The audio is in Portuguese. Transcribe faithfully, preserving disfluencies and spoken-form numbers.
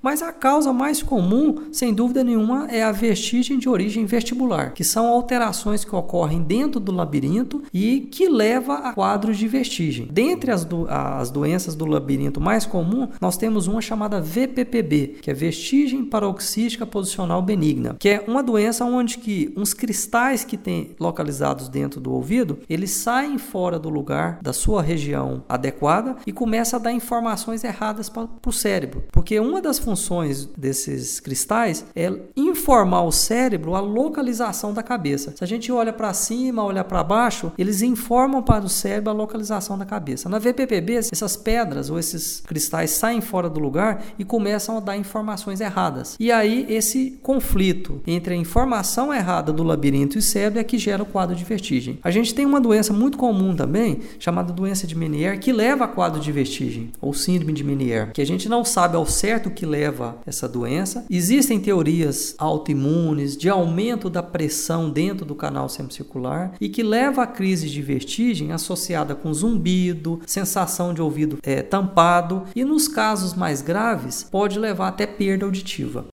Mas a causa mais comum, sem dúvida nenhuma, é a vertigem de origem vestibular, que são alterações que ocorrem dentro do labirinto e que leva a quadros de vertigem. Dentre as, do, as doenças do labirinto mais comum, nós temos uma chamada V P P B, que é vertigem paroxística posicional benigna, que é uma doença onde que uns cristais que tem localizados dentro do ouvido, eles saem fora do lugar da sua região adequada e começa a dar informações erradas para o cérebro, porque uma das funções desses cristais é informar o cérebro a localização da cabeça. Se a gente olha para cima, olha para baixo, eles informam para o cérebro a localização da cabeça. Na V P P B, essas pedras ou esses cristais saem fora do lugar e começam a dar informações erradas. E aí esse conflito entre a informação errada do labirinto e o cérebro é que gera o quadro de vertigem. A gente tem uma doença muito comum também, chamada doença de Meniere, que leva a quadro de vertigem, ou síndrome de Meniere, que a gente não sabe ao certo o que leva essa doença. Existem teorias autoimunes de aumento da pressão dentro do canal semicircular e que leva a crise de vertigem associada com zumbido, sensação de ouvido é, tampado e, nos casos mais graves, pode levar até perda auditiva.